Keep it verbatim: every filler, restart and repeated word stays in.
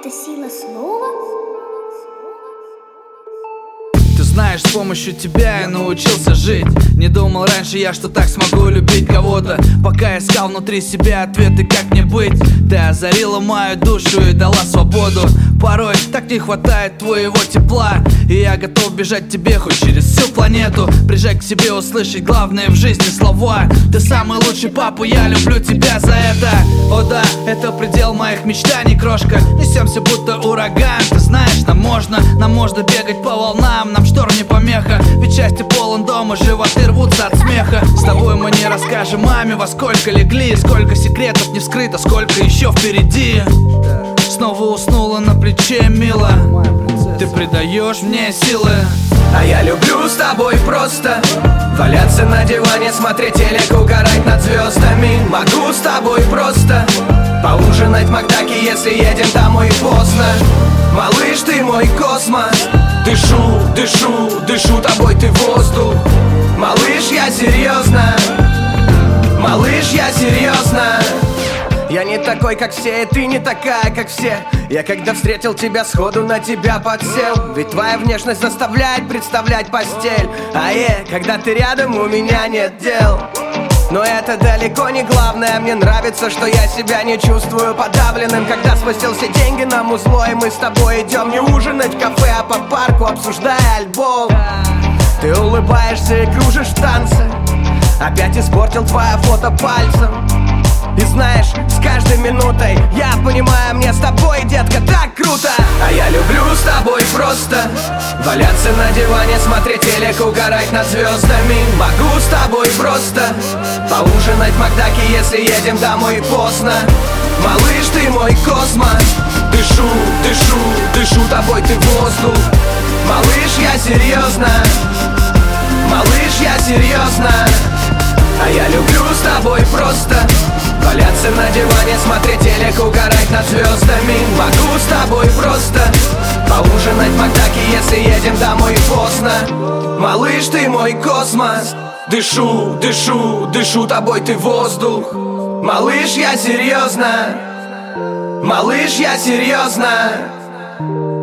Это сила слова. Ты знаешь, с помощью тебя я научился жить. Не думал раньше я, что так смогу любить кого-то, пока искал внутри себя ответы, как мне быть. Ты озарила мою душу и дала свободу. Порой так не хватает твоего тепла, и я готов бежать тебе хоть через всю планету. Прижать к себе, услышать главные в жизни слова. Ты самый лучший папа, я люблю тебя за это. О да, это предел моих мечтаний, крошка. Несемся будто ураган. Ты знаешь, нам можно, нам можно бегать по волнам. Нам шторм не помеха, ведь счастье полон дома, животы рвутся от смеха. С тобой мы не расскажем маме, во сколько легли, сколько секретов не вскрыто, сколько еще впереди. Снова уснула на плече, мила. Ты придаешь мне силы. А я люблю с тобой просто валяться на диване, смотреть телек, угорать над звездами. Могу с тобой просто поужинать в Макдаке, если едем домой поздно. Малыш, ты мой космос. Дышу, дышу, дышу тобой, ты воздух. Малыш, я серьезно. Малыш, я серьезно. Я не такой, как все, и ты не такая, как все. Я когда встретил тебя, сходу на тебя подсел. Ведь твоя внешность заставляет представлять постель. А е, когда ты рядом, у меня нет дел. Но это далеко не главное. Мне нравится, что я себя не чувствую подавленным, когда спустил все деньги на музло, и мы с тобой идем не ужинать в кафе, а по парку, обсуждая альбом. Ты улыбаешься и кружишь в танце. Опять испортил твое фото пальцем. И знаешь, с каждой минутой я понимаю, мне с тобой, детка, так круто. А я люблю с тобой просто валяться на диване, смотреть телек, угорать над звездами. Могу с тобой просто поужинать в Макдаке, если едем домой поздно. Малыш, ты мой космос. Дышу, дышу, дышу тобой, ты воздух. Малыш, я серьезно. Малыш, я серьезно. А я люблю с тобой просто валяться на диване, смотреть телек, угорать над звездами. Могу с тобой просто поужинать в Макдаке, если едем домой поздно. Малыш, ты мой космос. Дышу, дышу, дышу тобой, ты воздух. Малыш, я серьезно. Малыш, я серьезно.